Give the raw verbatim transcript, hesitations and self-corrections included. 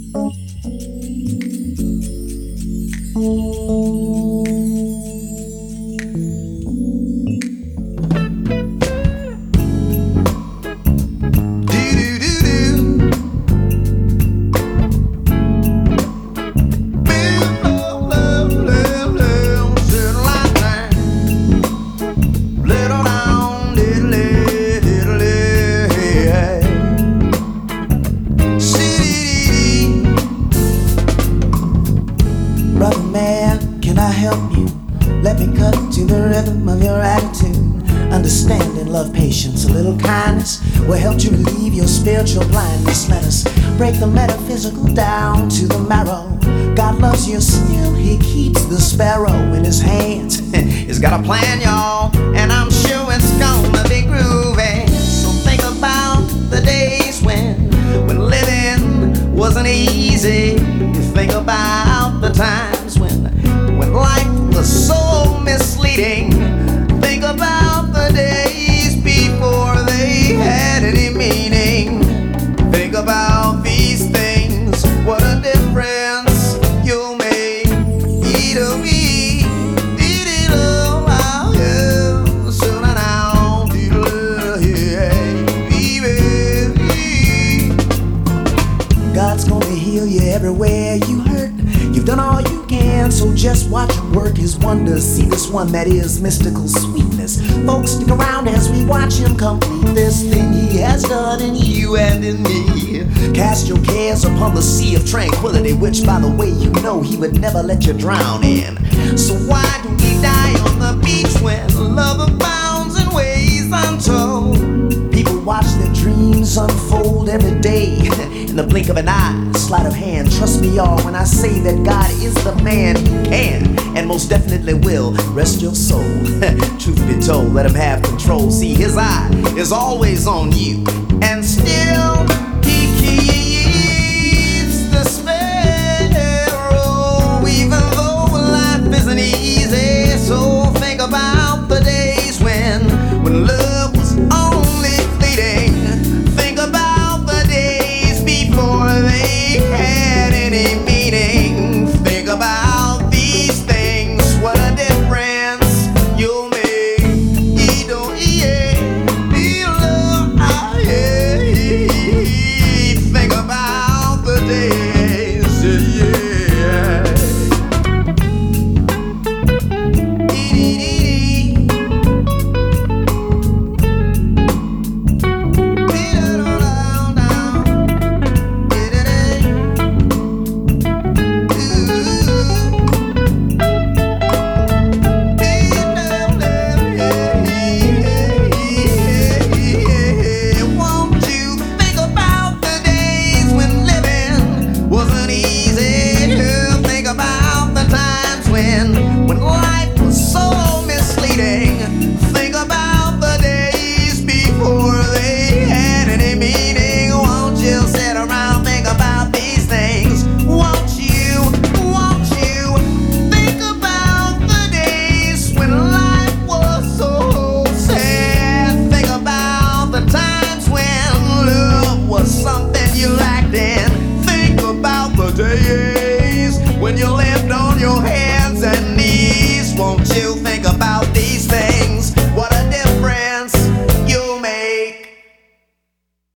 Break the metaphysical down to the marrow. God loves you still, he keeps the sparrow in his hands. He's got a plan, y'all, and I'm sure it's gonna be groovy. So think about the days when, when living wasn't easy. Think about the times when, when life was so misleading. Think about the days before they had any meaning. Think about these things, what a difference you'll make. It'll be, it'll wow, yeah, so now, yeah, God's gonna heal you everywhere you hurt. You've done all you can, so just watch him work his wonders. See this one that is mystical sweetness. Folks, stick around as we watch him complete this thing he has done in you and in me. Cast your cares upon the sea of tranquility, which, by the way, you know he would never let you drown in. So why do we die on the beach when love abounds in ways untold? People watch their dreams unfold every day in the blink of an eye, sleight of hand. Trust me, y'all, when I say that God is the man who can and most definitely will rest your soul. Truth be told, let him have control. See, his eye is always on you.